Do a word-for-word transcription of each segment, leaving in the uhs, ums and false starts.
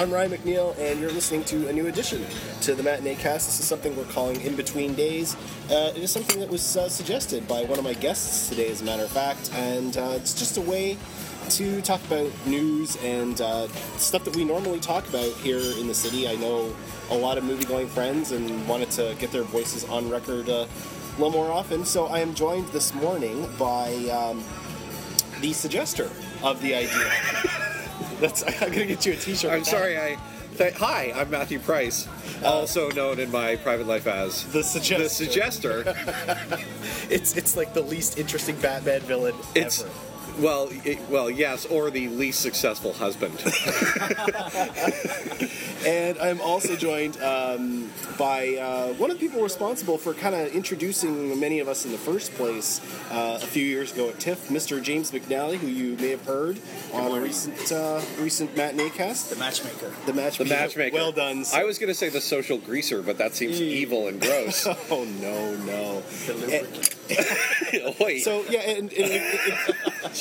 I'm Ryan McNeil, and you're listening to a new edition to the Matinee Cast. This is something we're calling In Between Days. Uh, it is something that was uh, suggested by one of my guests today, as a matter of fact, and uh, it's just a way to talk about news and uh, stuff that we normally talk about here in the city. I know a lot of movie-going friends and wanted to get their voices on record uh, a little more often, so I am joined this morning by um, the suggester of the idea. That's I'm gonna get you a T-shirt. I'm sorry. I th- hi. I'm Matthew Price, also known in my private life as the suggester. The suggester. it's it's like the least interesting Batman villain it's, ever. Well, it, well, yes, or the least successful husband. And I'm also joined um, by uh, one of the people responsible for kind of introducing many of us in the first place uh, a few years ago at TIFF, Mister James McNally, who you may have heard on a recent uh, recent Matinee Cast. The matchmaker. The matchmaker. The matchmaker. Well done. I was going to say the social greaser, but that seems Mm. evil and gross. Oh, no, no. The lubricant. Wait. So, yeah, and, and, and, and,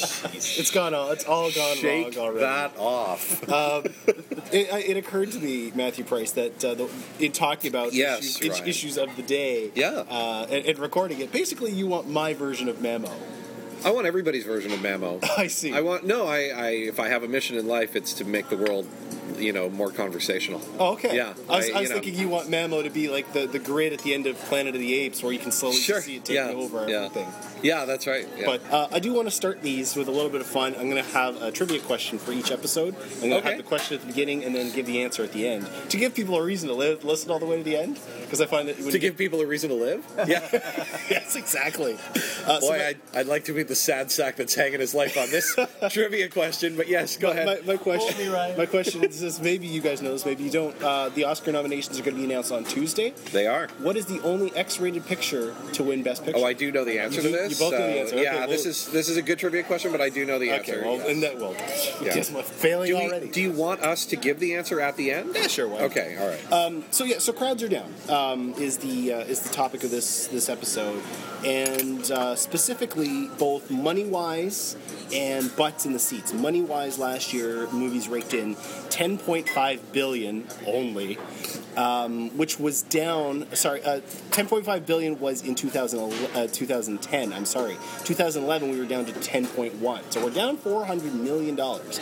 it's gone all, it's all gone Shake wrong already. that off. Um, it, it occurred to me, Matthew Price, that uh, the, in talking about Yes, issues, Ryan. issues of the day, Yeah. uh, and, and recording it, basically you want my version of Memo. I want everybody's version of Mamo. I see. I want no. I, I if I have a mission in life, it's to make the world, you know, more conversational. Oh, okay. Yeah. I was, I- I was you know. thinking you want Mamo to be like the, the grid at the end of Planet of the Apes, where you can slowly Sure. see it taking Yeah. over Yeah. everything. Yeah, that's right. Yeah. But uh, I do want to start these with a little bit of fun. I'm going to have a trivia question for each episode. I'm going to Okay. have the question at the beginning and then give the answer at the end. To give people a reason to live, listen all the way to the end. Because I find that... to give people a reason to live. Yeah. Yes, exactly. Uh, so Boy, my- I'd, I'd like to be the sad sack that's hanging his life on this trivia question. But yes, go ahead. My, my question, Hold me, Ryan. my question is this: maybe you guys know this, maybe you don't. Uh, the Oscar nominations are going to be announced on Tuesday. They are. What is the only X-rated picture to win Best Picture? Oh, I do know the answer You to do- this. you both know the so, answer. Okay, yeah, well- this is this is a good trivia question, but I do know the answer. Okay, well, yes. and that well, Yeah. guess what? Failing do, we- already. do you want us to give the answer at the end? Yeah, sure. Why not? Okay, all right. Um, so yeah, so crowds are down um, is the uh, is the topic of this this episode, and uh, specifically both money wise and butts in the seats. Money wise, last year movies raked in ten point five billion only, um, which was down. Sorry, uh, ten point five billion was in two thousand, uh, two thousand ten. I'm sorry, two thousand eleven we were down to ten point one. So we're down four hundred million dollars.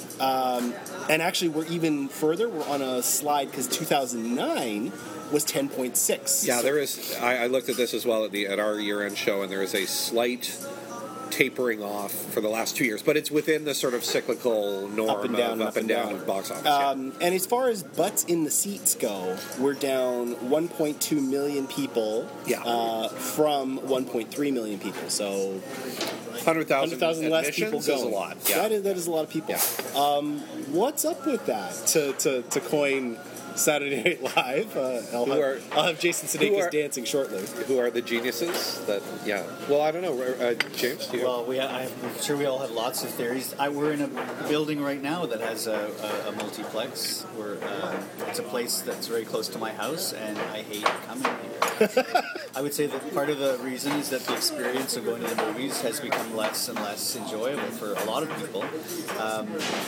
Um, and actually, we're even further. We're on a slide because two thousand nine was ten point six. Yeah, So- there is. I, I looked at this as well at the at our year-end show, and there is a slight tapering off for the last two years, but it's within the sort of cyclical norm Up and down, of up and down, of box office. yeah. Um, and as far as butts in the seats go, we're down one point two million people Yeah. uh, from one point three million people. So Hundred thousand one hundred thousand less people admissions go. is a lot. Yeah. That is, that is a lot of people. Yeah. Um, what's up with that? To, to, to coin Saturday Night Live, uh, I'll, Who have, are- I'll have Jason who Sudeikis are- dancing shortly. Who are the geniuses that? Yeah. Well, I don't know. Uh, James, do you? Well, we I, I'm sure we all have lots of theories. I, we're in a building right now that has a, a, a multiplex. We're, um, it's a place that's very close to my house, and I hate coming here. I would say that part of the reason is that the experience of going to the movies has become less and less enjoyable for a lot of people. Um,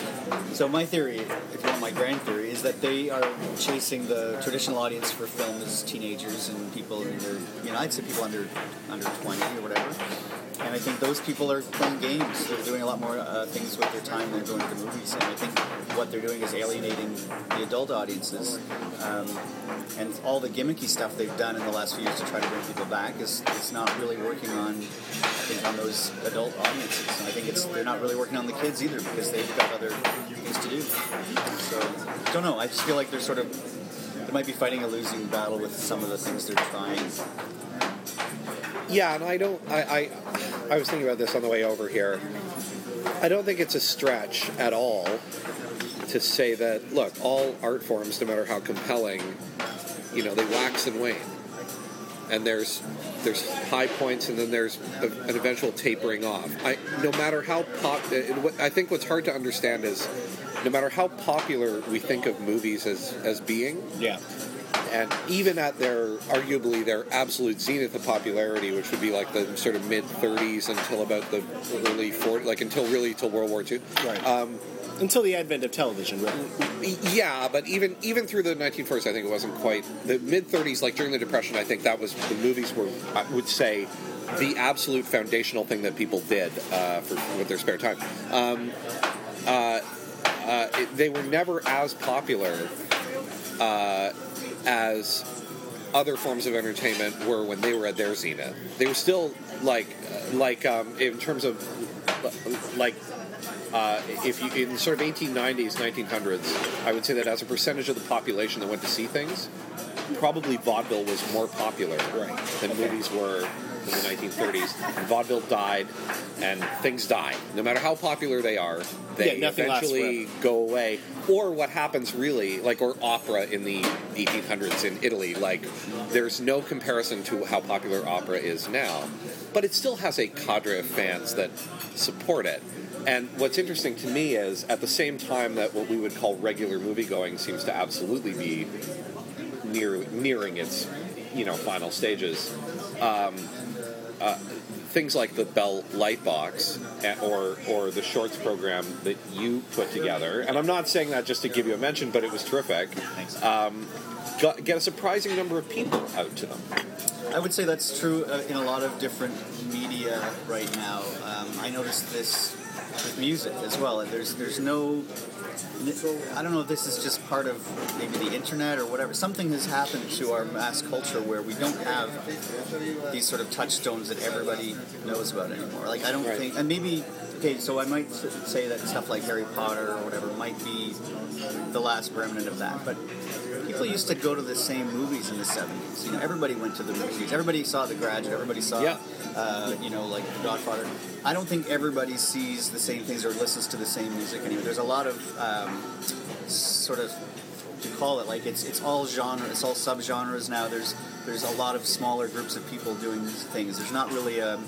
so my theory, if you want my grand theory, is that they are chasing the traditional audience for film as teenagers and people under, you know, I'd say people under under twenty or whatever. And I think those people are playing games. They're doing a lot more uh, things with their time than going to the movies. And I think what they're doing is alienating the adult audiences. Um, and all the gimmicky stuff they've done in the last few years to try to bring people back is it's not really working on, I think, on those adult audiences. And I think it's they're not really working on the kids either because they've got other things to do. So, I don't know. I just feel like they're sort of, they might be fighting a losing battle with some of the things they're trying. Yeah, and I don't. I, I I was thinking about this on the way over here. I don't think it's a stretch at all to say that. Look, all art forms, no matter how compelling, you know, they wax and wane, and there's there's high points, and then there's a, an eventual tapering off. I no matter how pop. I think what's hard to understand is no matter how popular we think of movies as as being. Yeah. and even at their, arguably, their absolute zenith of popularity, which would be like the sort of mid-thirties until about the early forties, like until really till World War Two. Right. Um, Until the advent of television, really. Yeah, but even even through the nineteen forties, I think it wasn't quite the mid thirties. Like during the Depression, I think that was the movies were, I would say, the absolute foundational thing that people did uh, for with their spare time. Um, uh, uh, it, they were never as popular uh, as other forms of entertainment were when they were at their zenith. They were still like like um, in terms of like. Uh, if you in sort of eighteen nineties, nineteen hundreds, I would say that as a percentage of the population that went to see things, probably vaudeville was more popular right. than okay. movies were in the nineteen thirties. And vaudeville died, and things die. No matter how popular they are, they yeah, eventually go away. Or what happens really, like, or opera in the eighteen hundreds in Italy, like, there's no comparison to how popular opera is now, but it still has a cadre of fans that support it. And what's interesting to me is, at the same time that what we would call regular movie-going seems to absolutely be near, nearing its, you know, final stages, um, uh, things like the Bell Lightbox or or the Shorts program that you put together, and I'm not saying that just to give you a mention, but it was terrific, Thanks. Um, got, get a surprising number of people out to them. I would say that's true uh, in a lot of different media right now. Um, I noticed this with music as well. And there's there's no, I don't know if this is just part of maybe the internet or whatever. Something has happened to our mass culture where we don't have these sort of touchstones that everybody knows about anymore. Like I don't right. think, and maybe okay, so I might say that stuff like Harry Potter or whatever might be the last remnant of that, but people used to go to the same movies in the seventies. You know, everybody went to the movies. Everybody saw The Graduate. Everybody saw, yeah. uh, you know, like The Godfather. I don't think everybody sees the same things or listens to the same music anymore. There's a lot of um, sort of, to call it, like it's it's all genre, it's all subgenres now. There's there's a lot of smaller groups of people doing these things. There's not really a,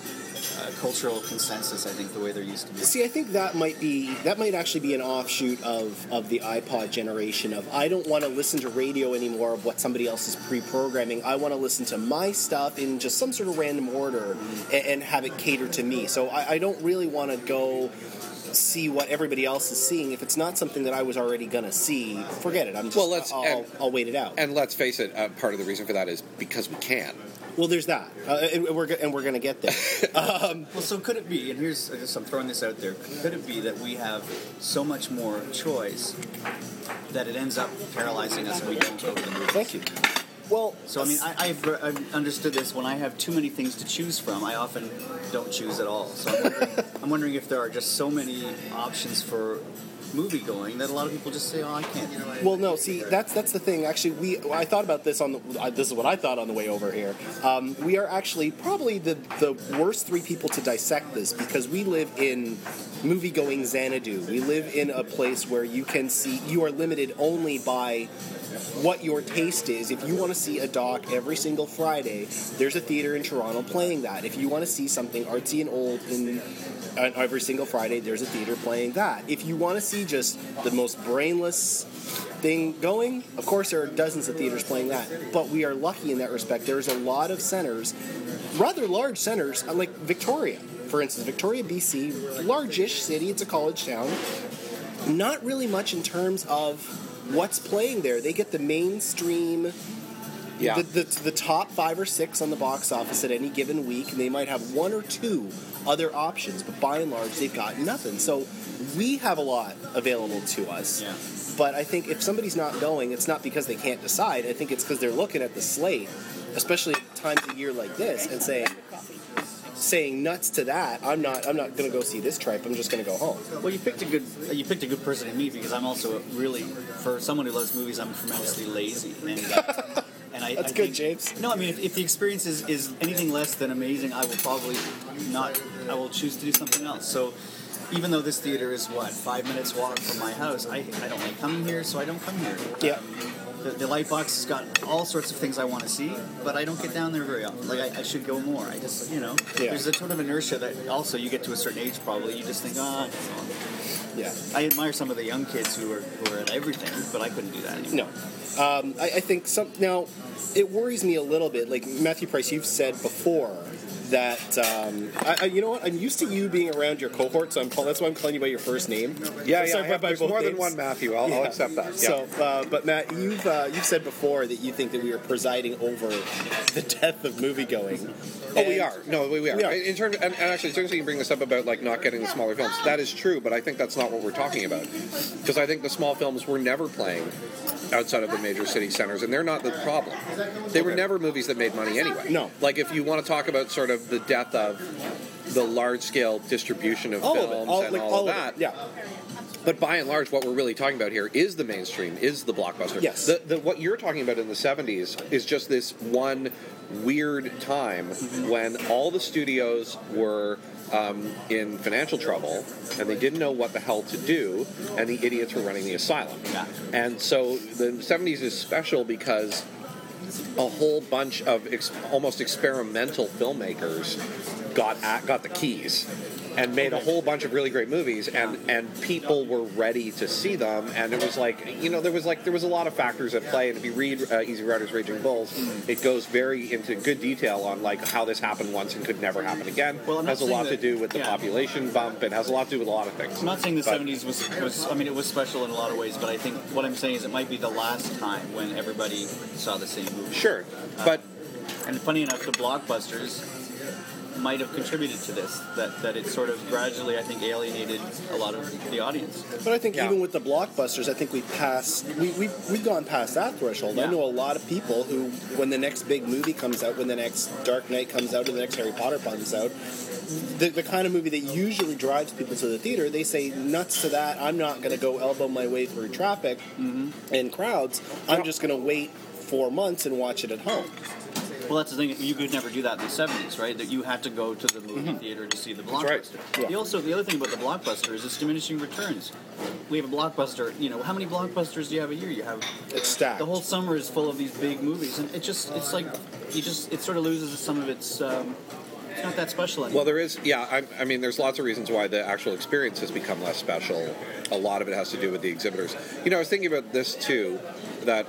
a cultural consensus, I think, the way there used to be. See, I think that might be that might actually be an offshoot of, of the iPod generation of I don't want to listen to radio anymore of what somebody else is pre-programming. I want to listen to my stuff in just some sort of random order and, and have it cater to me. So I, I don't really want to go see what everybody else is seeing. If it's not something that I was already going to see, forget it. I'm just, well, let's, I'll, and, I'll wait it out. And let's face it, uh, part of the reason for that is because we can. Well, there's that, uh, and we're go- and we're going to get there. um, well, so could it be? And here's just I'm throwing this out there. Could it be that we have so much more choice that it ends up paralyzing us and we don't go to the movies? Thank you. Well, so I mean, I, I've, I've understood this. When I have too many things to choose from, I often don't choose at all. So I'm wondering, I'm wondering if there are just so many options for movie going that a lot of people just say, "Oh, I can't." Well, no. See, that's that's the thing. Actually, we I thought about this on the. Uh, this is what I thought on the way over here. Um, we are actually probably the the worst three people to dissect this because we live in movie-going Xanadu. We live in a place where you can see. You are limited only by what your taste is. If you want to see a doc every single Friday, there's a theater in Toronto playing that. If you want to see something artsy and old in uh, every single Friday, there's a theater playing that. If you want to see just the most brainless thing going, of course there are dozens of theaters playing that. But we are lucky in that respect. There's a lot of centers, rather large centers, like Victoria, for instance. Victoria, B C, large-ish city, it's a college town. Not really much in terms of what's playing there. They get the mainstream, yeah. the, the the top five or six on the box office at any given week, and they might have one or two other options, but by and large, they've got nothing. So we have a lot available to us. Yeah. But I think if somebody's not going, it's not because they can't decide. I think it's because they're looking at the slate, especially at times of year like this, and saying, saying nuts to that. I'm not. I'm not going to go see this tripe. I'm just going to go home. Well, you picked a good. You picked a good person to meet because I'm also really, for someone who loves movies, I'm tremendously lazy. And, uh, and I, That's I good, think, James. No, I mean, if, if the experience is, is anything less than amazing, I will probably not. I will choose to do something else. So, even though this theater is what five minutes walk from my house, I I don't like coming here, so I don't come here. Yeah. Um, The, the Lightbox has got all sorts of things I want to see, but I don't get down there very often. Like, I, I should go more. I just, you know, Yeah. there's a sort of inertia that also you get to a certain age probably, you just think, ah, Yeah. I admire some of the young kids who are, who are at everything, but I couldn't do that anymore. No. Um, I, I think some now it worries me a little bit. Like Matthew Price, you've said before that um, I, I, you know what? I'm used to you being around your cohort, so I'm call, that's why I'm calling you by your first name. Yeah, So yeah. I have, by there's both more than names. one Matthew. I'll, Yeah. I'll accept that. Yeah. So, uh, but Matt, you've uh, you've said before that you think that we are presiding over the death of movie going. Oh, we are. No, we, we are. We are. In terms, and, and actually, in terms of you bring this up about like not getting the smaller films, that is true. But I think that's not what we're talking about, because I think the small films were never playing outside of the major city centers, and they're not the problem. They were never movies that made money anyway. No. Like if you want to talk about sort of the death of the large-scale distribution of All of films it, all, and like, all, all of of that. it. Yeah. But by and large, what we're really talking about here is the mainstream, is the blockbuster. Yes. The, the, what you're talking about in the seventies is just this one weird time when all the studios were um, in financial trouble and they didn't know what the hell to do, and the idiots were running the asylum. Yeah. And so the seventies is special because a whole bunch of ex- almost experimental filmmakers got at, got the keys and made a whole bunch of really great movies, and, and people were ready to see them, and it was like, you know, there was like there was a lot of factors at play, and if you read uh, Easy Riders Raging Bulls, it goes very into good detail on like how this happened once and could never happen again. Well, I'm not has a saying lot to that- do with the yeah. population bump, it has a lot to do with a lot of things. I'm not saying the But- seventies was, was, I mean, it was special in a lot of ways, but I think what I'm saying is it might be the last time when everybody saw the same movie. Sure, but And funny enough, the blockbusters might have contributed to this, that, that it sort of gradually, I think, alienated a lot of the audience. But I think Yeah. even with the blockbusters, I think we passed, we, we, we've gone past that threshold. I Yeah. know a lot of people who, when the next big movie comes out, when the next Dark Knight comes out, or the next Harry Potter comes out, the, the kind of movie that usually drives people to the theater, they say, nuts to that, I'm not going to go elbow my way through traffic and crowds. I'm just going to wait four months and watch it at home. Well, that's the thing. You could never do that in the seventies, right? That you had to go to the movie theater to see the blockbuster. right. Yeah. The also, the other thing about the blockbuster is it's diminishing returns. We have a blockbuster. You know, how many blockbusters do you have a year? You have It's stacked. the whole summer is full of these big movies, and it just it's like you just it sort of loses some of its. Um, it's not that special anymore. Well, there is, yeah. I, I mean, there's lots of reasons why the actual experience has become less special. A lot of it has to do with the exhibitors. You know, I was thinking about this too, that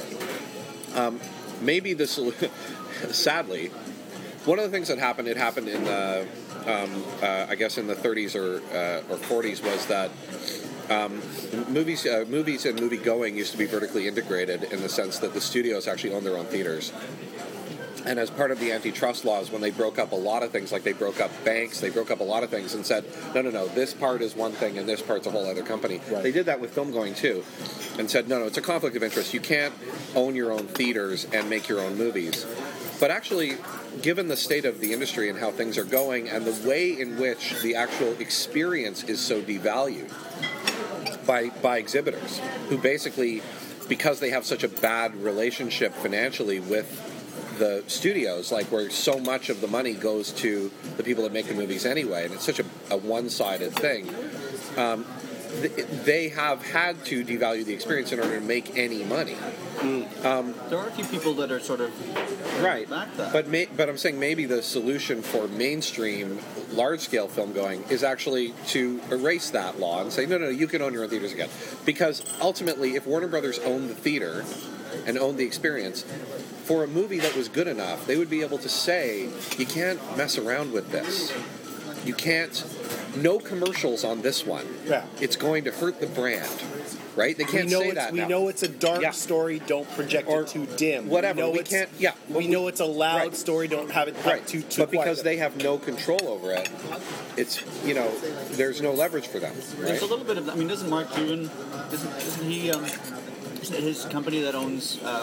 um, maybe the solution. Sadly, one of the things that happened, it happened in the, um, uh, I guess in the thirties or uh, or forties, was that um, movies, uh, movies and movie going used to be vertically integrated in the sense that the studios actually owned their own theaters. And as part of the antitrust laws, when they broke up a lot of things, like they broke up banks, they broke up a lot of things and said, no, no, no, this part is one thing and this part's a whole other company. Right. They did that with film going too, and said, no, no, it's a conflict of interest. You can't own your own theaters and make your own movies. But actually, given the state of the industry and how things are going and the way in which the actual experience is so devalued by by exhibitors, who basically, because they have such a bad relationship financially with the studios, like where so much of the money goes to the people that make the movies anyway, and it's such a, a one-sided thing, um, th- they have had to devalue the experience in order to make any money. Um, there are a few people that are sort of Right, back that. but may, but I'm saying maybe the solution for mainstream, large-scale film going is actually to erase that law and say, no, no, you can own your own theaters again. Because ultimately, if Warner Brothers owned the theater and owned the experience, for a movie that was good enough, they would be able to say, you can't mess around with this. You can't, no commercials on this one. Yeah. It's going to hurt the brand. Right? They can't we know say it's, that we now. know it's a dark Yeah. story. Don't project Or it too dim. whatever, We, know we it's- can't- yeah. We know it's a loud Right. story. Don't have it have Right, too too but because quiet. they have no control over it, it's, you know, there's no leverage for them, There's right? a little bit of. I mean, doesn't Mark Cuban? Isn't, isn't he? Um, isn't it his company that owns? Um,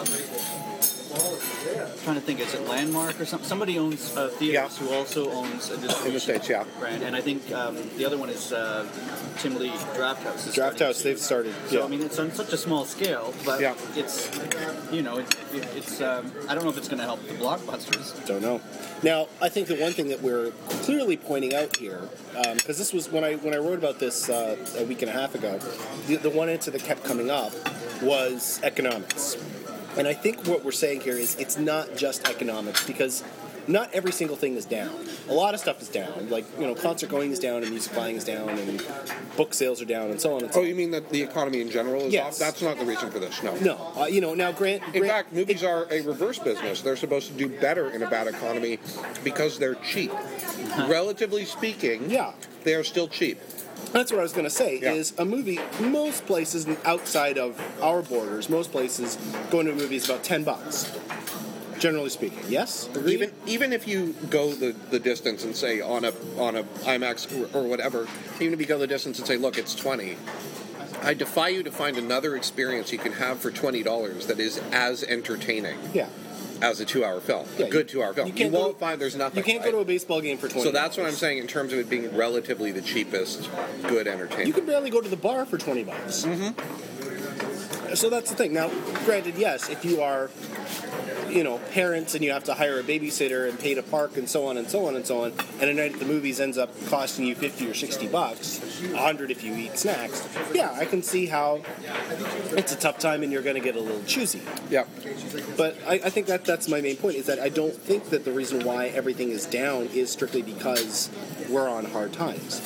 I'm trying to think, is it Landmark or something? Somebody owns uh, theaters Yeah. who also owns a distribution In the States, yeah. brand, and I think um, the other one is uh, Tim Lee Draft House. is Draft starting House. to- They've started. So yeah. I mean, it's on such a small scale, but Yeah. it's you know, it, it, it's. Um, I don't know if it's going to help the blockbusters. Don't know. Now, I think the one thing that we're clearly pointing out here, because this was when I when I wrote about this uh, a week and a half ago, the, the one answer that kept coming up was economics. And I think what we're saying here is it's not just economics, because not every single thing is down. A lot of stuff is down. Like, you know, concert going is down and music buying is down and book sales are down and so on and so Oh, on. you mean that the economy in general is Yes. off? That's not the reason for this, no. No, uh, you know, now Grant... In Grant fact, movies it- are a reverse business. They're supposed to do better in a bad economy because they're cheap. Relatively speaking, Yeah. they are still cheap. That's what I was going to say, Yeah. is a movie, most places outside of our borders, most places, going to a movie is about ten bucks. Generally speaking. Yes? Agreed? Even even if you go the, the distance and say on a on a IMAX or, or whatever, even if you go the distance and say, look, it's twenty, I defy you to find another experience you can have for twenty dollars that is as entertaining Yeah. as a two-hour film, Yeah, a good you- two-hour film. you You, can't go won't to- find there's nothing. You can't go to right? a baseball game for twenty So that's what I'm saying in terms of it being relatively the cheapest good entertainment. You can barely go to the bar for twenty bucks. Mm-hmm. So that's the thing. Now, granted, yes, if you are, you know, parents and you have to hire a babysitter and pay to park and so on and so on and so on, and a night at the movies ends up costing you fifty or sixty bucks, a hundred if you eat snacks. Yeah, I can see how it's a tough time and you're going to get a little choosy. Yeah. But I, I think that that's my main point, is that I don't think that the reason why everything is down is strictly because we're on hard times.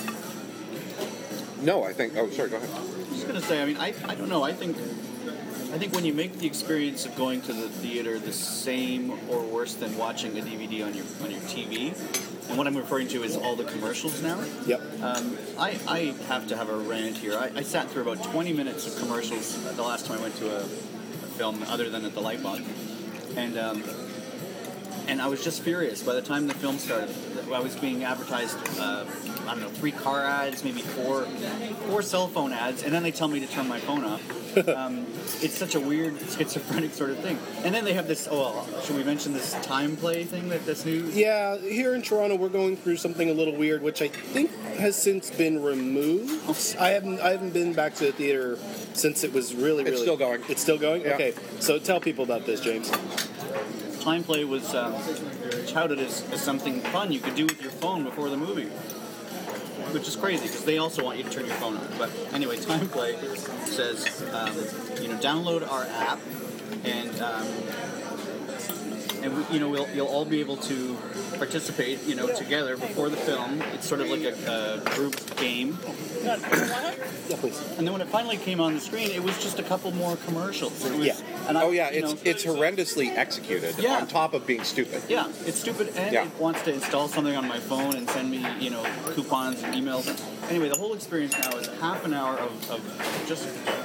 No, I think. Oh, sorry. Go ahead. I was gonna say, I mean, I, I don't know. I think I think when you make the experience of going to the theater the same or worse than watching a D V D on your on your T V, and what I'm referring to is all the commercials now. Yep. Um, I, I have to have a rant here. I, I sat through about twenty minutes of commercials the last time I went to a, a film other than at the Lightbox, and um, and I was just furious. By the time the film started, I was being advertised. Uh, I don't know, three car ads, maybe four, four cell phone ads, and then they tell me to turn my phone off. Um, it's such a weird, schizophrenic sort of thing. And then they have this. Oh, well, should we mention this time play thing that this new? Yeah, here in Toronto, we're going through something a little weird, which I think has since been removed. I haven't, I haven't been back to the theater since it was really, really. It's still going. It's still going. Yeah. Okay, so tell people about this, James. Time play was um, touted as, as something fun you could do with your phone before the movie, which is crazy because they also want you to turn your phone on. But anyway, Time Play says, um, you know, download our app, and um, and we, you know we'll you'll all be able to participate, you know, together before the film. It's sort of like a, a group game. Yeah, please. And then when it finally came on the screen, it was just a couple more commercials. It was, Yeah. And I, Oh yeah, you it's know, it's horrendously executed Yeah. on top of being stupid. Yeah, it's stupid, and Yeah. it wants to install something on my phone and send me, you know, coupons and emails. Anyway, the whole experience now is half an hour of, of just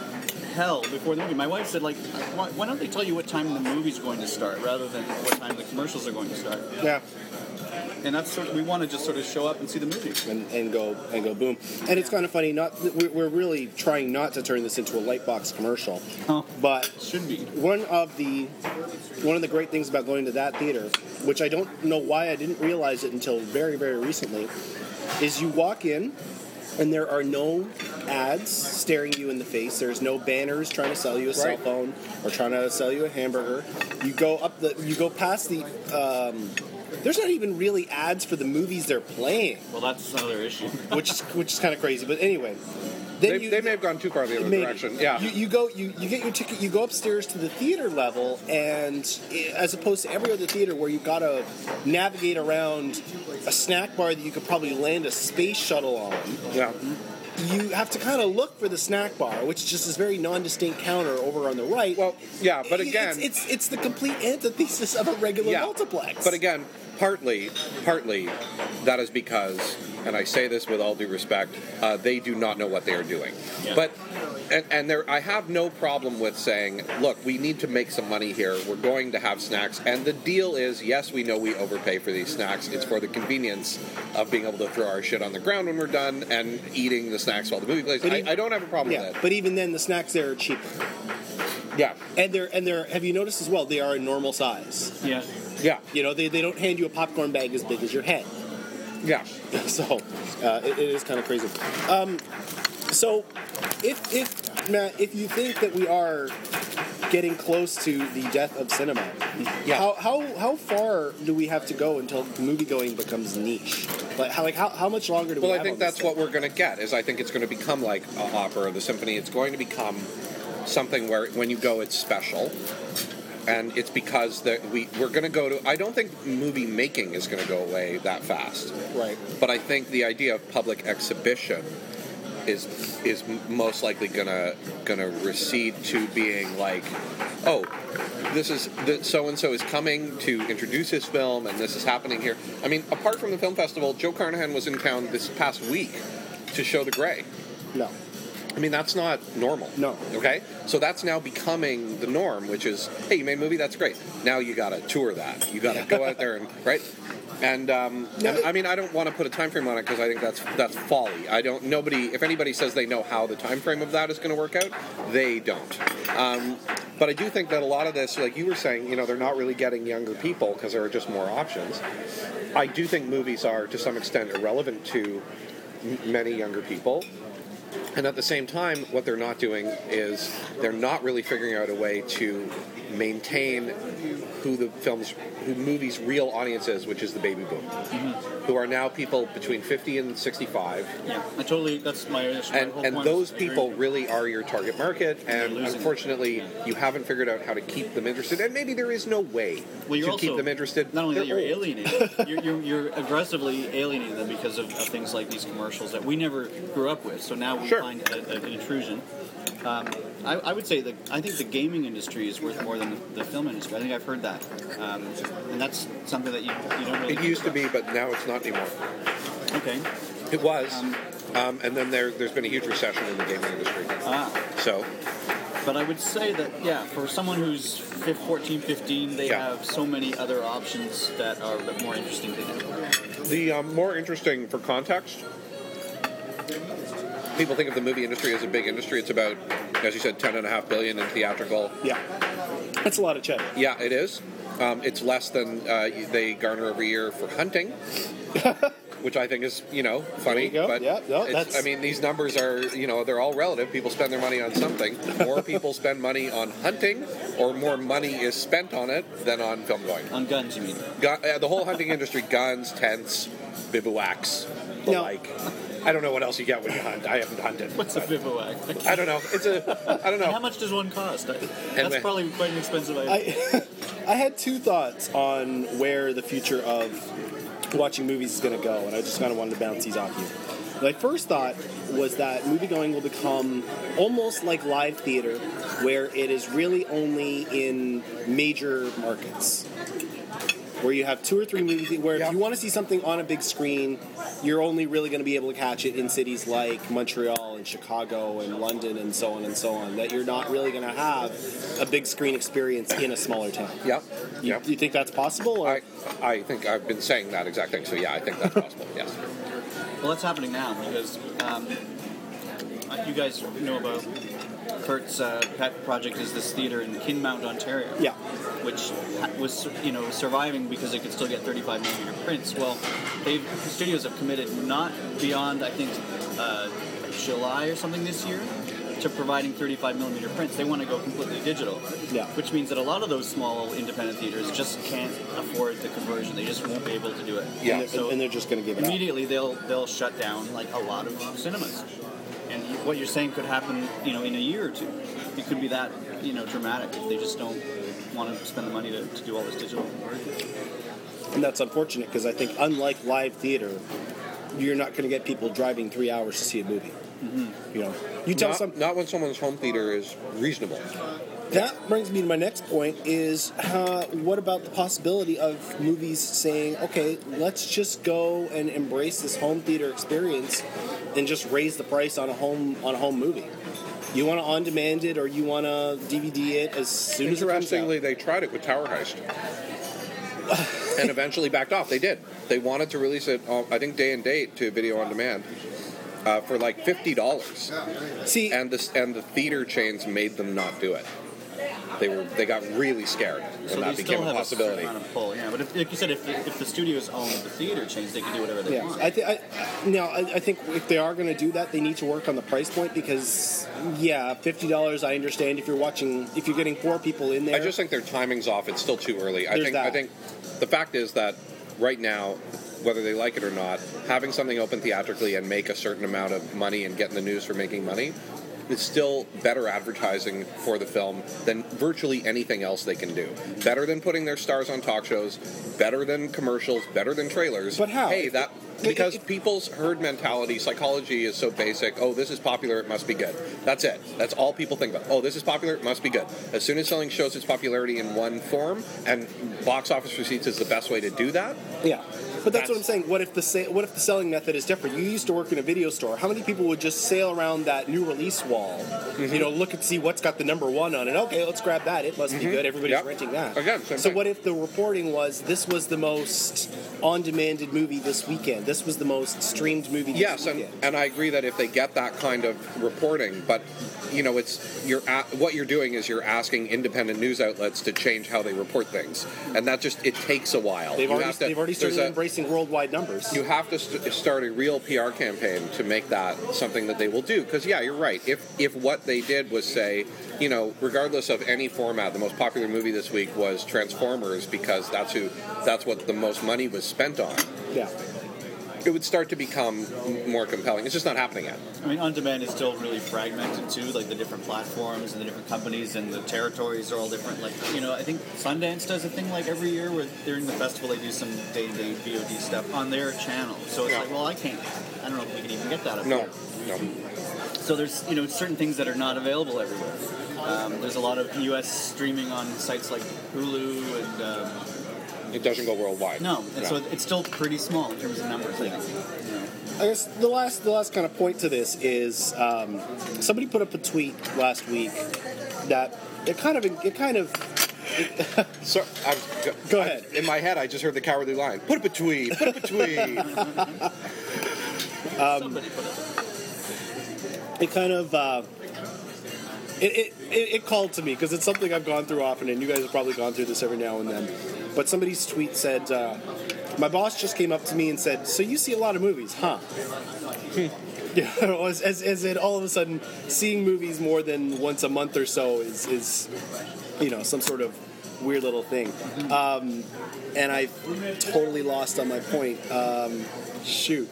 hell before the movie. My wife said, like, why, why don't they tell you what time the movie's going to start rather than what time the commercials are going to start? Yeah. And that's sort of, we want to just sort of show up and see the movie. And, and go and go boom. And it's kind of funny. Not we're, we're really trying not to turn this into a Lightbox commercial, Oh, but should be. one of the one of the great things about going to that theater, which I don't know why I didn't realize it until very very recently, is you walk in and there are no ads staring you in the face. There's no banners trying to sell you a cell Right. phone or trying to sell you a hamburger. You go up the you go past the. Um, there's not even really ads for the movies they're playing, Well, that's another issue. which is which is kind of crazy. But anyway, then They, you, they may have gone too far the other maybe. direction. Yeah. You, you go you, you get your ticket. You go upstairs to the theater level, and i- as opposed to every other theater where you gotta navigate around a snack bar that you could probably land a space shuttle on, yeah. you have to kind of look for the snack bar, which is just this very non-distinct counter over on the right. Well, yeah, but It- again, it's, it's it's the complete antithesis of a regular yeah. multiplex. But again, partly, partly, that is because, and I say this with all due respect, uh, they do not know what they are doing. Yeah. But and, and there, I have no problem with saying, look, we need to make some money here. We're going to have snacks, and the deal is, yes, we know we overpay for these snacks. It's for the convenience of being able to throw our shit on the ground when we're done and eating the snacks while the movie plays. But I, even- I don't have a problem yeah, with that. but even then, the snacks there are cheaper, Yeah, and they're and they're. Have you noticed as well? They are a normal size. Yeah. yeah, You know, they, they don't hand you a popcorn bag as big as your head. yeah. So uh, it, it is kind of crazy. Um, so if if Matt, if you think that we are getting close to the death of cinema, Yeah. how, how how far do we have to go until movie going becomes niche? Like how like how, how much longer do we Well, I have think on this that's what thing? we're going to get. Is I think it's going to become like a opera or the symphony. It's going to become something where when you go, it's special. and it's because that we we're going to go to. I don't think movie making is going to go away that fast. Right. But I think the idea of public exhibition is is most likely gonna gonna recede to being like, oh, this is so and so is coming to introduce his film, and this is happening here. I mean, apart from the film festival, Joe Carnahan was in town this past week to show The Grey. No. I mean, that's not normal. No. Okay? So that's now becoming the norm, which is, hey, you made a movie, that's great. Now you got to tour that. You got to go out there and, right? And, um, No, and it- I mean, I don't want to put a time frame on it because I think that's that's folly. I don't. Nobody. If anybody says they know how the time frame of that is going to work out, they don't. Um, but I do think that a lot of this, like you were saying, you know, they're not really getting younger people because there are just more options. I do think movies are to some extent irrelevant to m- many younger people. And at the same time, what they're not doing is they're not really figuring out a way to maintain who the film's, who movies' real audience is, which is the baby boom, mm-hmm. who are now people between fifty and sixty-five. Yeah, I totally. That's my. That's my And, whole and point. those I agree. people really are your target market, and losing unfortunately, you haven't figured out how to keep them interested. And maybe there is no way Well, you're to also, keep them interested. Not only that, They're you're old. alienating. you're, you're, you're aggressively alienating them because of, of things like these commercials that we never grew up with. So now we Sure. find a, a, an intrusion. Um, I, I would say that I think the gaming industry is worth more than the, the film industry. I think I've heard that, um, and that's something that you, you don't really. It used to be, but now it's not anymore. Okay. It was, Um, um, and then there, there's been a huge recession in the gaming industry. Ah. So, But I would say that, yeah, for someone who's fif- fourteen, fifteen, they Yeah. have so many other options that are a bit more interesting to them. the um, more interesting for context, people think of the movie industry as a big industry. It's about, as you said, ten and a half billion in theatrical. Yeah. That's a lot of cheddar. Yeah, it is. Um, it's less than uh, they garner every year for hunting, which I think is, you know, funny. There you go. But Yeah, no, it's- that's- I mean, these numbers are, you know, they're all relative. People spend their money on something. More people spend money on hunting, or more money is spent on it than on film going. On guns, you mean? Gun, uh, the whole hunting industry, guns, tents, bivouacs, the No. like. I don't know what else you get when you hunt. I haven't hunted. What's a but bivouac? I don't know. It's a. I don't And how know. much does one cost? I, that's Anyway. probably quite an expensive item. I I had two thoughts on where the future of watching movies is going to go, and I just kind of wanted to bounce these off you. My first thought was that moviegoing will become almost like live theater, where it is really only in major markets. Where you have two or three movies, where Yeah. if you want to see something on a big screen, you're only really going to be able to catch it in cities like Montreal and Chicago and London and so on and so on. That you're not really going to have a big screen experience in a smaller town. Yeah. You, Yeah. Do you think that's possible? Or? I, I think I've been saying that exact thing. So yeah, I think that's possible. Yes. Well, that's happening now because um, you guys know about Kurt's uh, pet project is this theater in Kinmount, Ontario. Yeah. Which ha- was, you know, surviving because it could still get thirty-five millimeter prints. Well, they've the studios have committed not beyond, I think, uh, July or something this year to providing thirty-five millimeter prints. They want to go completely digital. Yeah. Which means that a lot of those small independent theaters just can't afford the conversion. They just won't be able to do it. Yeah. And, they're, So and they're just going to give it up. immediately they'll they'll shut down like a lot of cinemas. And you- what you're saying could happen, you know, in a year or two. It could be that, you know, dramatic if they just don't want to spend the money to, to do all this digital work. And that's unfortunate because I think, unlike live theater, you're not going to get people driving three hours to see a movie. Mm-hmm. You know, you tell Not, some. not when someone's home theater is reasonable. That brings me to my next point: is uh, what about the possibility of movies saying, "Okay, let's just go and embrace this home theater experience, and just raise the price on a home on a home movie." You want to on demand it, or you want to D V D it as soon as it comes out. Interestingly, they tried it with Tower Heist. And eventually backed off. They did. They wanted to release it, uh, I think, day and date to video on demand uh, for like fifty dollars. See, And the, and the theater chains made them not do it. They were they got really scared when So that they became still a have a certain possibility. amount of pull, yeah. But if, like you said, if the, if the studios own the theater chains, they can do whatever they yeah, want. I, th- I now I, I think if they are going to do that, they need to work on the price point because, yeah, fifty dollars. I understand if you're watching, if you're getting four people in there. I just think their timing's off. It's still too early. I There's think that. I think the fact is that right now, whether they like it or not, having something open theatrically and make a certain amount of money and get in the news for making money it's still better advertising for the film than virtually anything else they can do. Better than putting their stars on talk shows, better than commercials, better than trailers. But how? Hey, that because people's herd mentality, psychology is so basic. Oh, this is popular, it must be good. That's it. That's all people think about. Oh, this is popular, it must be good. As soon as something shows its popularity in one form, and box office receipts is the best way to do that. Yeah. But that's, That's- what I'm saying. What if the sa- what if the selling method is different? You used to work in a video store. How many people would just sail around that new release wall, Mm-hmm. you know, look and see what's got the number one on it? Okay, let's grab that. It must be good. Everybody's Yep. renting that. Again, same so thing. what if the reporting was this was the most on-demanded movie this weekend? This was the most streamed movie this Yes, and, weekend. and I agree that if they get that kind of reporting, but you know, it's you're a, what you're doing is you're asking independent news outlets to change how they report things, and that just it takes a while. They've You already, have to- they've already started there's a- embracing worldwide numbers. You have to st- start a real P R campaign to make that something that they will do. Because yeah, you're right. If if what they did was say, you know, regardless of any format, the most popular movie this week was Transformers because that's who that's what the most money was spent on. Yeah. It would start to become m- more compelling. It's just not happening yet. I mean, on demand is still really fragmented too. Like the different platforms and the different companies and the territories are all different. Like you know, I think Sundance does a thing like every year where during the festival they do some day-to-day V O D stuff on their channel. So it's Yeah. like, well, I can't. I don't know if we can even get that up No, there. no. So there's you know certain things that are not available everywhere. Um, there's a lot of U S streaming on sites like Hulu and. Um, It doesn't go worldwide. No, and Yeah. so it's still pretty small in terms of numbers. I think. You know. I guess the last the last kind of point to this is um, somebody put up a tweet last week that it kind of it kind of So, I, Go ahead. I, in my head, I just heard the cowardly line. Put up a tweet. Put up a tweet. Somebody put it. it kind of uh, it, it, it, it called to me because it's something I've gone through often, and you guys have probably gone through this every now and then. But somebody's tweet said, uh, "My boss just came up to me and said, so you see a lot of movies, huh?" Yeah, as, as, as in all of a sudden, seeing movies more than once a month or so is, is you know, some sort of weird little thing. Um, and I totally lost on my point. Um, shoot.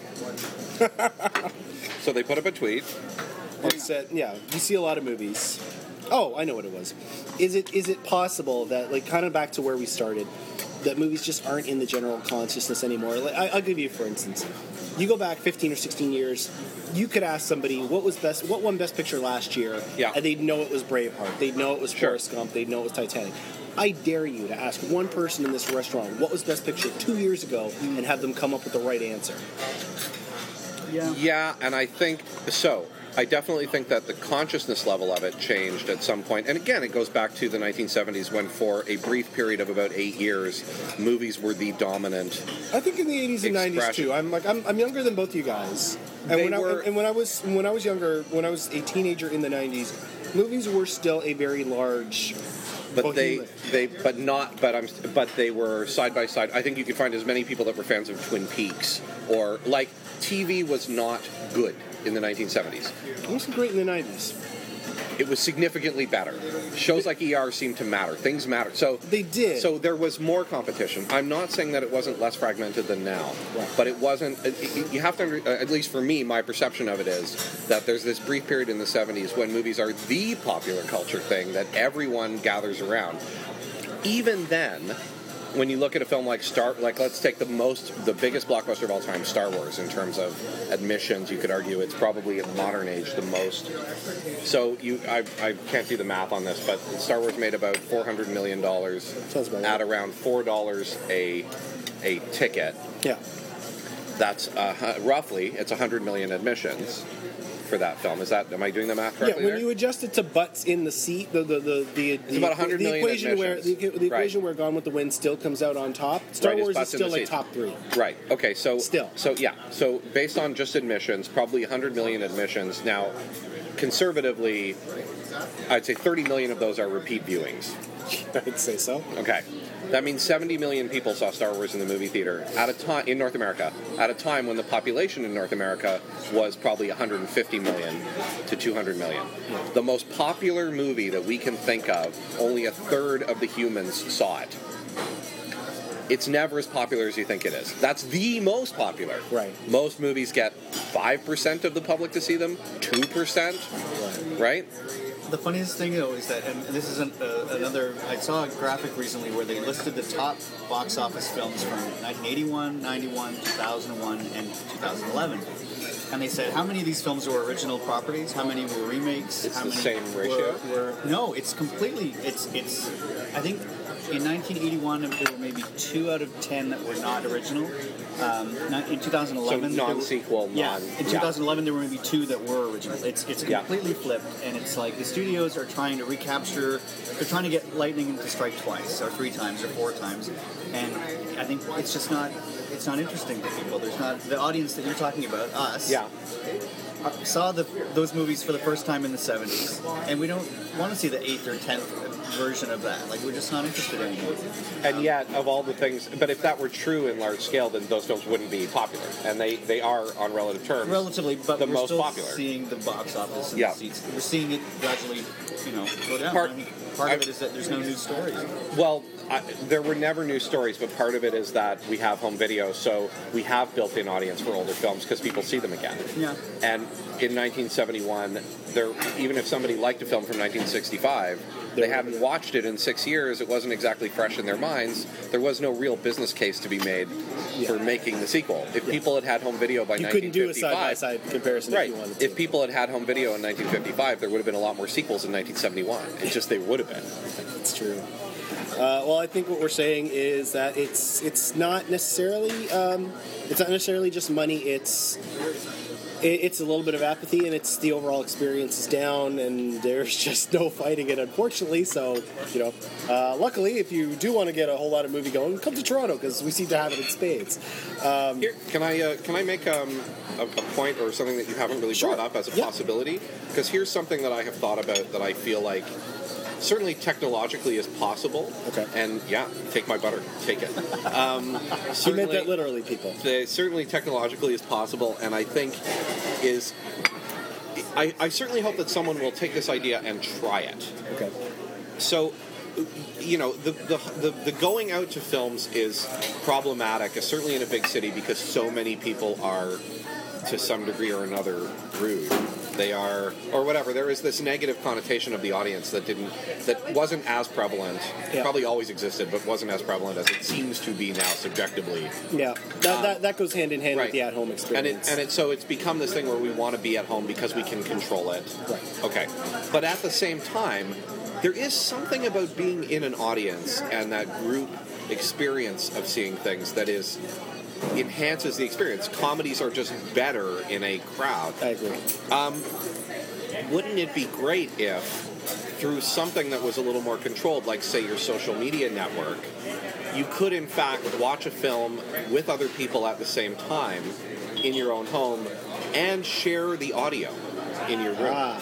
So they put up a tweet. It said, yeah, you see a lot of movies. Oh, I know what it was. Is it is it possible that, like, kind of back to where we started, that movies just aren't in the general consciousness anymore? Like, I, I'll give you, for instance, you go back fifteen or sixteen years, you could ask somebody what was best, what won Best Picture last year, Yeah. and they'd know it was Braveheart, they'd know it was Sure. Forrest Gump, they'd know it was Titanic. I dare you to ask one person in this restaurant what was Best Picture two years ago, and have them come up with the right answer. Yeah. Yeah, and I think so. I definitely think that the consciousness level of it changed at some point. And again, it goes back to the nineteen seventies when, for a brief period of about eight years, movies were the dominant. I think in the eighties and nineties Expression. too. I'm like I'm, I'm younger than both you guys. And They when were- I and when I was when I was younger, when I was a teenager in the nineties, movies were still a very large. But they, behemoth. they, but not, but I'm, but they were side by side. I think you could find as many people that were fans of Twin Peaks, or like T V was not good in the nineteen seventies. It wasn't great in the nineties. It was significantly better. Shows like E R seemed to matter. Things mattered. So They did. So there was more competition. I'm not saying that it wasn't less fragmented than now, Right. but it wasn't. it- it- You have to, under- uh, at least for me, my perception of it is that there's this brief period in the seventies when movies are the popular culture thing that everyone gathers around. Even then, when you look at a film like Star, like let's take the most, the biggest blockbuster of all time, Star Wars, in terms of admissions, you could argue it's probably at modern age the most. So you, I, I can't do the math on this, but Star Wars made about four hundred million dollars Sounds about at right. around four dollars a a ticket. Yeah. That's uh, hu- roughly it's a hundred million admissions for that film. Is that, am I doing the math Yeah, correctly? when there? you adjust it to butts in the seat, the the the the, the, about one hundred the million equation where the, admissions. the Right. equation where Gone with the Wind still comes out on top. Star Right, it's Wars is butts in the still like seat. top three. Right. Okay. So Still. So yeah. So based on just admissions, probably one hundred million admissions. Now, conservatively, I'd say thirty million of those are repeat viewings. I'd say so. Okay. That means seventy million people saw Star Wars in the movie theater at a time in North America, at a time when the population in North America was probably one hundred fifty million to two hundred million. The most popular movie that we can think of, only a third of the humans saw it. it's never as popular as you think it is. That's the most popular. Right. Most movies get five percent of the public to see them, two percent, Right. right? The funniest thing, though, is that, and this is an, uh, another, I saw a graphic recently where they listed the top box office films from nineteen eighty-one, ninety-one, two thousand one, and two thousand eleven. And they said how many of these films were original properties, how many were remakes, It's how the many same ratio? Were, were no, it's completely, it's, it's, I think in nineteen eighty-one there were maybe two out of ten that were not original. Um, in two thousand eleven, So non-sequel, there were, non... yeah, in two thousand eleven there were maybe two that were original. It's it's Yeah. completely flipped, and it's like the studios are trying to recapture. They're trying to get lightning to strike twice, or three times, or four times, and I think it's just not. It's not interesting to people. There's not the audience that you're talking about. Us. Yeah. Saw the, those movies for the first time in the seventies, and we don't want to see the eighth or tenth version of that. Like, we're just not interested anymore. And yet, of all the things, but if that were true in large scale, then those films wouldn't be popular, and they, they are on relative terms. Relatively, but the we're most still popular. seeing the box office and Yeah. the seats. We're seeing it gradually, you know, go down. Part- I mean, part I- of it is that there's no new stories. Well, I, there were never new stories, but part of it is that we have home video, so we have built-in audience for older films because people see them again. Yeah. And in nineteen seventy-one, there, even if somebody liked a film from nineteen sixty-five, they hadn't watched it in six years, it wasn't exactly fresh in their minds, there was no real business case to be made Yeah. for making the sequel. If people had had home video by You couldn't do a nineteen fifty-five... side-by-side comparison Right. if you wanted to. If people had had home video in nineteen fifty-five, there would have been a lot more sequels in nineteen seventy-one. It's just they would have been. It's true. Uh, well, I think what we're saying is that it's it's not necessarily um, it's not necessarily just money. It's it, it's a little bit of apathy, and it's the overall experience is down, and there's just no fighting it, unfortunately. So, you know, uh, luckily, if you do want to get a whole lot of movie going, come to Toronto because we seem to have it in spades. Um, Here, can I uh, can I make um, a, a point or something that you haven't really Sure. brought up as a Yeah. possibility? Because here's something that I have thought about that I feel like certainly technologically is possible. Okay. And yeah, take my butter, take it. Um, you meant certainly, that literally, people. the, certainly technologically is possible, and I think is. I, I certainly hope that someone will take this idea and try it. Okay. So, you know, the, the the the going out to films is problematic, certainly in a big city, because so many people are, to some degree or another, rude. They are, or whatever. There is this negative connotation of the audience that didn't, that wasn't as prevalent. Yeah. Probably always existed, but wasn't as prevalent as it seems to be now, subjectively. Yeah, that, that, that goes hand in hand Right. with the at-home And experience. it, and it, so it's become this thing where we want to be at home because we can control it. Right. Okay. But at the same time, there is something about being in an audience and that group experience of seeing things that is enhances the experience. Comedies are just better in a crowd. I agree. Um, wouldn't it be great if, through something that was a little more controlled, like, say, your social media network, you could, in fact, watch a film with other people at the same time in your own home and share the audio in your room? Ah.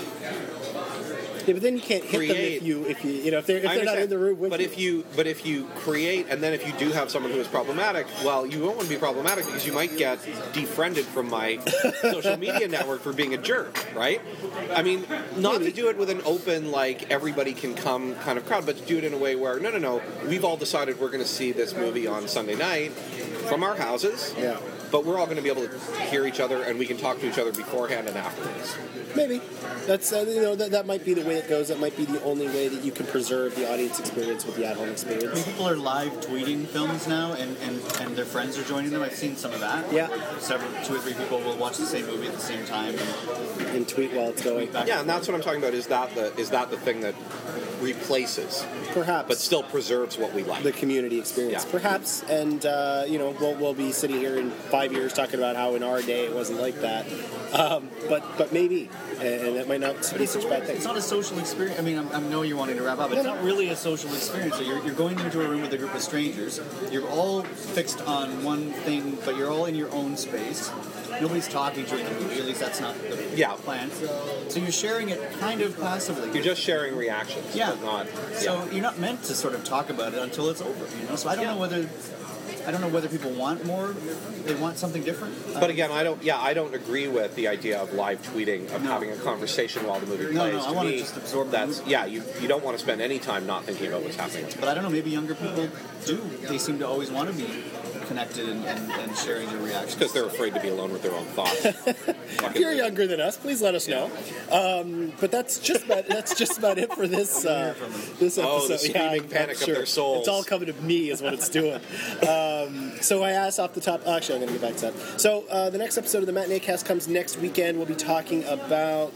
Yeah, but then you can't hit them Create- if you if you you know if they're if I they're not in understand. the room with but you. if you but if you create, and then if you do have someone who is problematic, well, you won't want to be problematic because you might get defriended from my social media network for being a jerk, right? I mean, not to do it with an open, like, everybody can come kind of crowd, but to do it in a way where, no, no, no, we've all decided we're going to see this movie on Sunday night from our houses, Yeah. but we're all going to be able to hear each other, and we can talk to each other beforehand and afterwards. Maybe that's uh, you know that, that might be the way it goes. That might be the only way that you can preserve the audience experience with the at-home I mean, experience. people are live tweeting films now, and, and, and their friends are joining them. I've seen some of that. Yeah. Several, two or three people will watch the same movie at the same time. And And tweet while it's going. back. Yeah, and that's what I'm talking about. Is that the is that the thing that replaces, Perhaps, but still preserves what we like? the community experience. Yeah. Perhaps, and uh, you know we'll we'll be sitting here in five years talking about how in our day it wasn't like that. Um, but but maybe, and, and that might not be such a bad thing. It's not a social experience. I mean, I'm, I know you're wanting to wrap up, but it's not really a social experience. So you're, you're going into a room with a group of strangers. You're all fixed on one thing, but you're all in your own space. Nobody's talking during the movie. At least that's not the Yeah. plan. So you're sharing it kind of passively. You're just sharing reactions. Yeah. But not. So yeah. you're not meant to sort of talk about it until it's over. You know. So I don't Yeah. know whether I don't know whether people want more. They want something different. But again, I don't. Yeah, I don't agree with the idea of live tweeting of No. having a conversation while the movie No, plays. no, I To wanna me, just absorb the That's movie. yeah. You you don't want to spend any time not thinking about what's happening. But I don't know. Maybe younger people do. They seem to always want to be connected and, and, and sharing their reactions. Because they're afraid to be alone with their own thoughts. If you're younger than us, please let us know. Um, but that's just about that's just about it for this uh, this episode. Oh, the screaming I'm panic of sure. their souls. It's all coming to me, is what it's doing. um, so I asked off the top. Actually, I'm going to get back to that. So uh, the next episode of the Matinee Cast comes next weekend. We'll be talking about.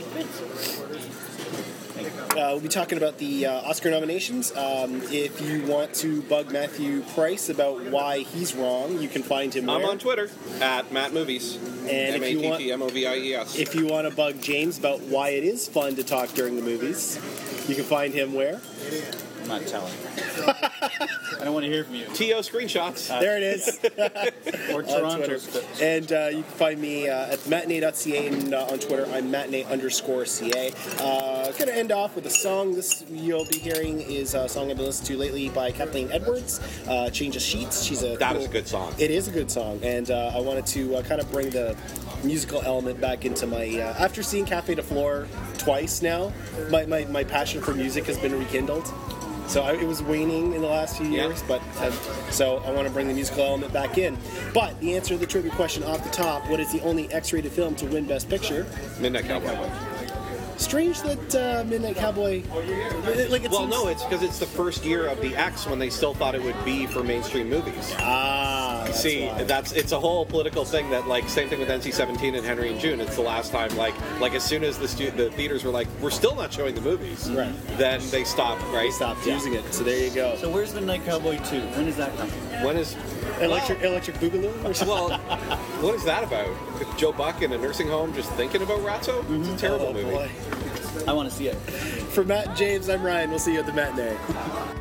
Uh, we'll be talking about the uh, Oscar nominations. Um, if you want to bug Matthew Price about why he's wrong, you can find him I'm where? on Twitter at Matt Movies. And M if A you T want, T M O V I E S. if you want to bug James about why it is fun to talk during the movies, you can find him where? I'm not telling. I don't want to hear from you. T O screenshots. There it is. Or on Toronto. Twitter. And uh, you can find me uh, at matinee dot c a and uh, on Twitter I'm matinee underscore ca. Uh, gonna end off with a song. This you'll be hearing is a song I've been listening to lately by Kathleen Edwards. Uh, Change of Sheets. She's a That cool, is a good song. It is a good song, and uh, I wanted to uh, kind of bring the musical element back into my. Uh, after seeing Cafe de Flore twice now, my, my, my passion for music has been rekindled. So I, it was waning in the last few years, Yeah. but um, so I want to bring the musical element back in. But the answer to the trivia question off the top: what is the only X-rated film to win Best Picture? Midnight Cowboy. Strange that uh, Midnight Cowboy. Like it Well, seems, no, it's because it's the first year of the X when they still thought it would be for mainstream movies. ah. That's See, why. that's it's a whole political thing that like same thing with N C seventeen and Henry and June. It's the last time like like as soon as the stu- the theaters were like we're still not showing the movies, Right. then they stopped. Right, They stopped Yeah. using it. So there you go. So where's Midnight Cowboy two? When is that coming? When is Electric Electric Boogaloo or something. well, what is that about? Joe Buck in a nursing home just thinking about Ratso? It's a terrible Oh, movie. boy. I want to see it. For Matt and James, I'm Ryan. We'll see you at the matinee.